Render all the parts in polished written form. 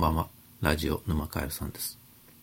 んばんは。ラジオ沼カエルさんです。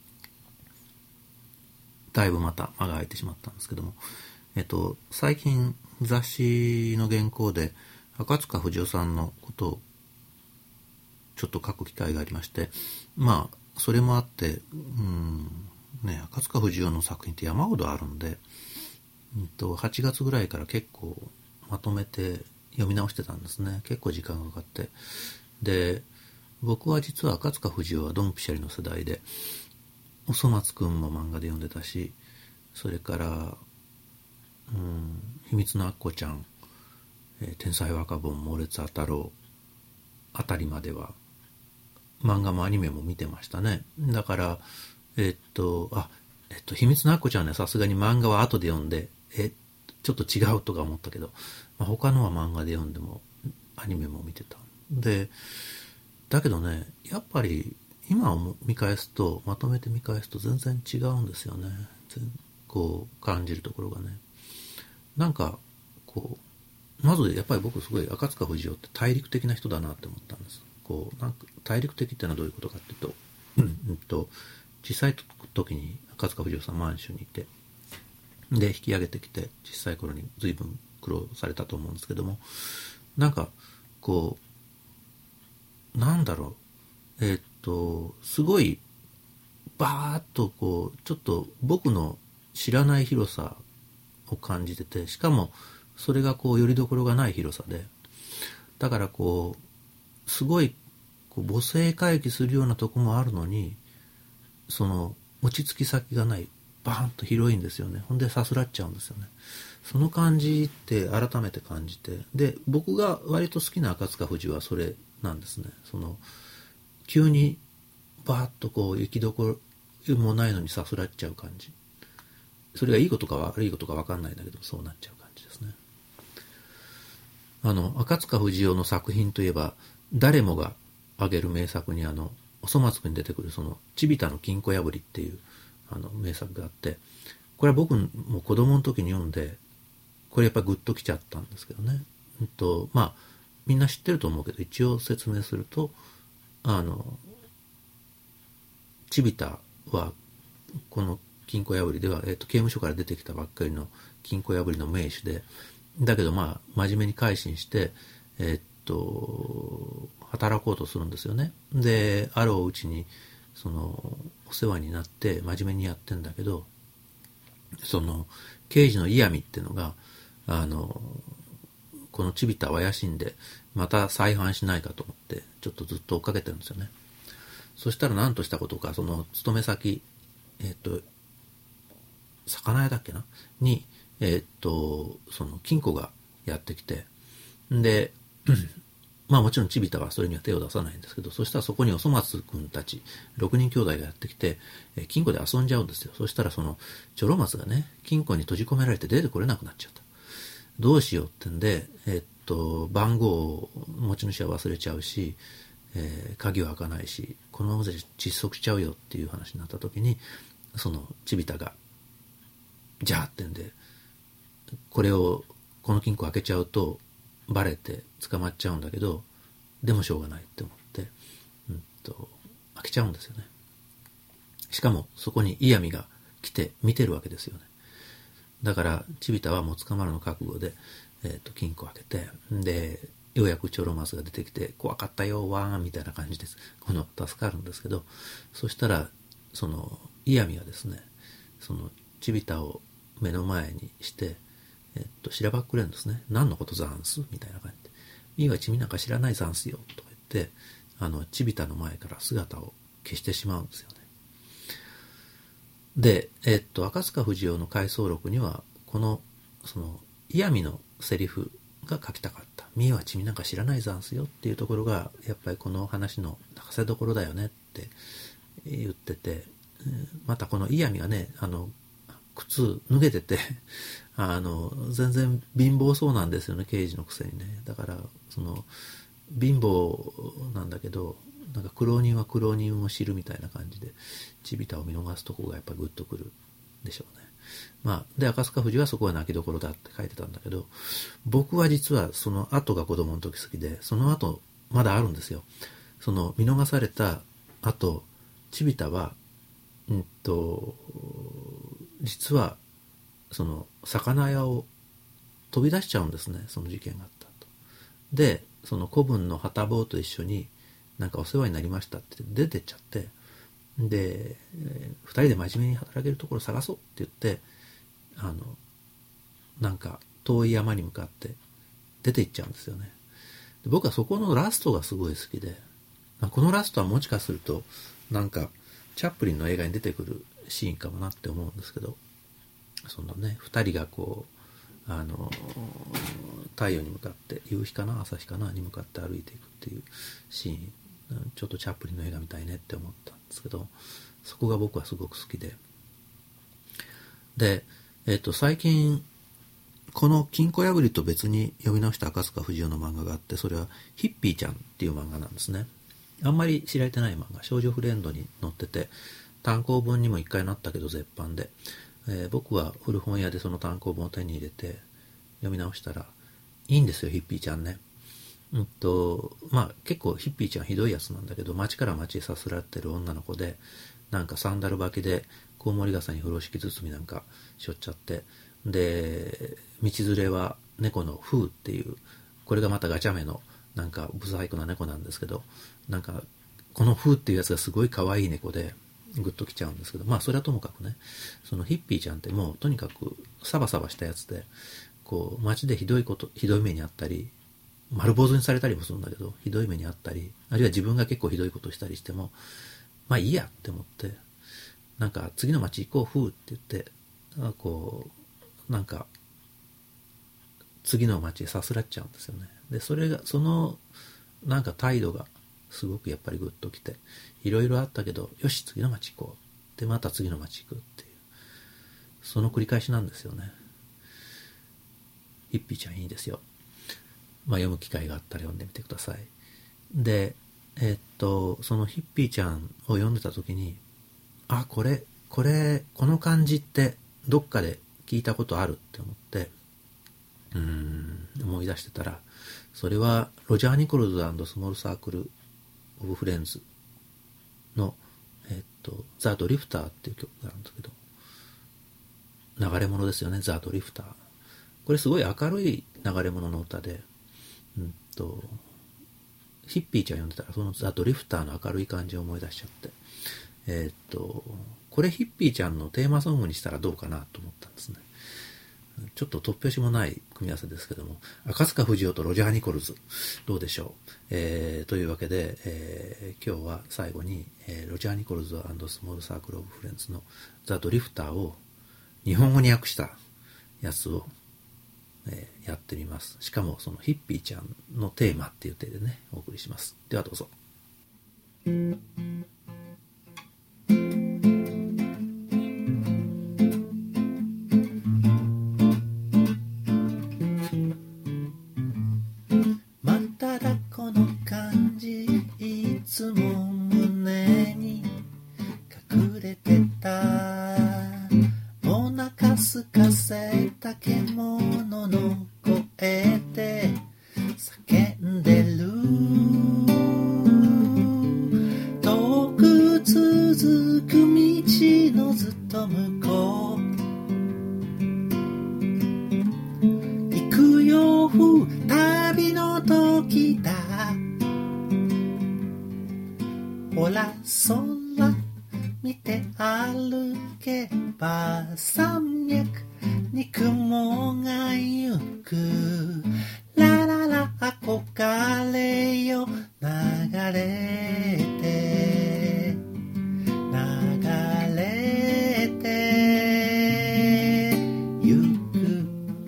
だいぶまた間が空いてしまったんですけども、最近雑誌の原稿で赤塚不二夫さんのことをちょっと書く機会がありまして、まあそれもあって赤塚不二夫の作品って山ほどあるんで、8月ぐらいから結構まとめて読み直してたんですね。結構時間がかかって、で僕は実は赤塚不二夫はドンピシャリの世代で、おそ松くんも漫画で読んでたし、それから秘密のアッコちゃん、天才若本、猛烈あたろうあたりまでは漫画もアニメも見てましたね。だから秘密のアッコちゃんね、さすがに漫画は後で読んでちょっと違うとか思ったけど、他のは漫画で読んでもアニメも見てた。でだけどね、やっぱり今を見返すと、まとめて見返すと全然違うんですよね。こう感じるところがね、なんかこう、まずやっぱり僕すごい赤塚不二夫って大陸的な人だなって思ったんです。こうなんか大陸的ってのはどういうことかっていうと、小さい時に赤塚不二夫さん満州にいて、で引き上げてきて、小さい頃に随分苦労されたと思うんですけども、なんかこうなんだろう、すごいバーッとこうちょっと僕の知らない広さを感じてて、しかもそれがこう拠り所がない広さで、だからこうすごいこう母性回帰するようなとこもあるのに、その落ち着き先がない、バーンと広いんですよね。ほんでさすらっちゃうんですよね。その感じって改めて感じて、で僕が割と好きな赤塚不二夫はそれなんですね。その急にバーッとこう行きどころもないのにさすらっちゃう感じ、それがいいことか悪いことか分かんないんだけど、そうなっちゃう感じですね。赤塚不二夫の作品といえば、誰もが挙げる名作におそ松くんに出てくるそのちびたの金庫破りっていう名作があって、これは僕も子供の時に読んで、これやっぱりグッときちゃったんですけどね。みんな知ってると思うけど、一応説明すると、ちびたはこの金庫破りでは、刑務所から出てきたばっかりの金庫破りの名手で、だけど真面目に改心して、働こうとするんですよね。であろううちにそのお世話になって真面目にやってんだけど、その刑事の嫌味っていうのがこのちびたを怪しんでまた再犯しないかと思ってちょっとずっと追っかけてるんですよね。そしたら何としたことか、その勤め先魚屋だっけなにその金庫がやってきて、でもちろんちびたはそれには手を出さないんですけど、そしたらそこにおそ松くんたち6人兄弟がやってきて、金庫で遊んじゃうんですよ。そしたらそのちょろ松がね、金庫に閉じ込められて出てこれなくなっちゃった。どうしようってんで、番号を持ち主は忘れちゃうし、鍵は開かないし、このままで窒息しちゃうよっていう話になった時に、そのちびたがじゃあってんで、この金庫開けちゃうとバレて捕まっちゃうんだけど、でもしょうがないって思って、開けちゃうんですよね。しかもそこに嫌味が来て見てるわけですよね。だからちびたはもう捕まるの覚悟で、金庫開けて、でようやくチョロマスが出てきて、怖かったよわーみたいな感じです。助かるんですけど、そしたらその嫌味がですね、そのちびたを目の前にして、しらばっくれるんですね。何のことざんすみたいな感じで。いいわ、君なんか知らないざんすよとか言って、ちびたの前から姿を消してしまうんですよね。で、赤塚不二夫の回想録には、その嫌味のセリフが書きたかった。みーは君なんか知らないざんすよっていうところが、やっぱりこの話の泣かせどころだよねって言ってて、またこの嫌味がね、靴脱げてて全然貧乏そうなんですよね、刑事のくせにね。だからその貧乏なんだけど、なんか苦労人は苦労人を知るみたいな感じで、ちびたを見逃すとこがやっぱグッとくるでしょうね。で赤塚不二夫はそこは泣きどころだって書いてたんだけど、僕は実はその後が子供の時好きで、その後まだあるんですよ。その見逃されたあとチビタは実はその魚屋を飛び出しちゃうんですね、その事件があったと。でその子分の旗坊と一緒になんかお世話になりましたって出てっちゃって、で、2人で真面目に働けるところを探そうって言ってなんか遠い山に向かって出て行っちゃうんですよね。で僕はそこのラストがすごい好きで、このラストはもしかするとなんかチャップリンの映画に出てくるシーンかもなって思うんですけど、そのね2人がこう太陽に向かって夕日かな朝日かなに向かって歩いていくっていうシーン、ちょっとチャップリンの映画みたいねって思ったんですけど、そこが僕はすごく好きで、最近この金庫破りと別に読み直した赤塚不二夫の漫画があって、それはヒッピーちゃんっていう漫画なんですね。あんまり知られてない漫画、少女フレンドに載ってて単行本にも一回なったけど絶版で、僕は古本屋でその単行本を手に入れて読み直したらいいんですよ、ヒッピーちゃんね。結構ヒッピーちゃんひどいやつなんだけど、街から街へさすらってる女の子で、なんかサンダル履きでコウモリ傘に風呂敷包みなんかしょっちゃって、で道連れは猫のフーっていう、これがまたガチャ目のなんかブサイクな猫なんですけど、なんかこのフーっていうやつがすごい可愛い猫でグッときちゃうんですけど、それはともかくね、そのヒッピーちゃんってもうとにかくサバサバしたやつで、こう街でひどい目にあったり、丸坊主にされたりもするんだけど、ひどい目にあったり、あるいは自分が結構ひどいことをしたりしても、いいやって思って、なんか次の街行こうフーって言って、こうなんか次の街へさすらっちゃうんですよね。でそれがそのなんか態度がすごくやっぱりグッときて、いろいろあったけどよし次の街行こうでまた次の街行くっていう、その繰り返しなんですよね。ヒッピーちゃんいいですよ。読む機会があったら読んでみてください。でそのヒッピーちゃんを読んでた時に、この感じってどっかで聞いたことあるって思って思い出してたら、それはロジャー・ニコルズ&スモール・サークル・オブ・フレンズのザ・ドリフターっていう曲があるんだけど、流れ物ですよね、ザ・ドリフター。これすごい明るい流れ物の歌で、ヒッピーちゃん読んでたらそのザ・ドリフターの明るい感じを思い出しちゃって、これヒッピーちゃんのテーマソングにしたらどうかなと思ったんですね。ちょっと突拍子もない組み合わせですけども、赤塚不二夫とロジャー・ニコルズどうでしょう。というわけで、今日は最後に、ロジャー・ニコルズ&スモール・サークル・オブ・フレンズのザ・ドリフターを日本語に訳したやつをやってみます。しかもそのヒッピーちゃんのテーマっていう手でねお送りします。ではどうぞ。まただこの感じいつも胸に隠れてた、お腹すかせた獣の声で叫んでる、遠く続く道のずっと向こう、行くよ旅の時だ、ほら空見て歩けば山脈に雲が行く、ラララ憧れよ流れて流れてゆく、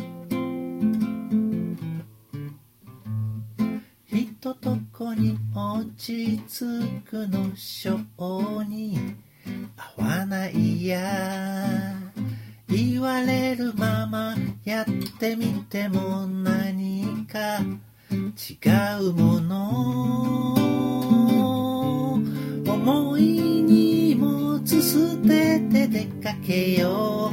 ひととこに落ち着くの性に合わないや、言われるままやってみても何か違うもの、重い荷物捨てて出かけよ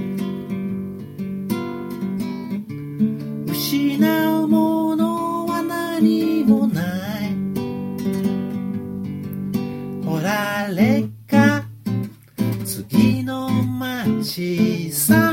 う、失うものは何もない、ほら誰か次の街さ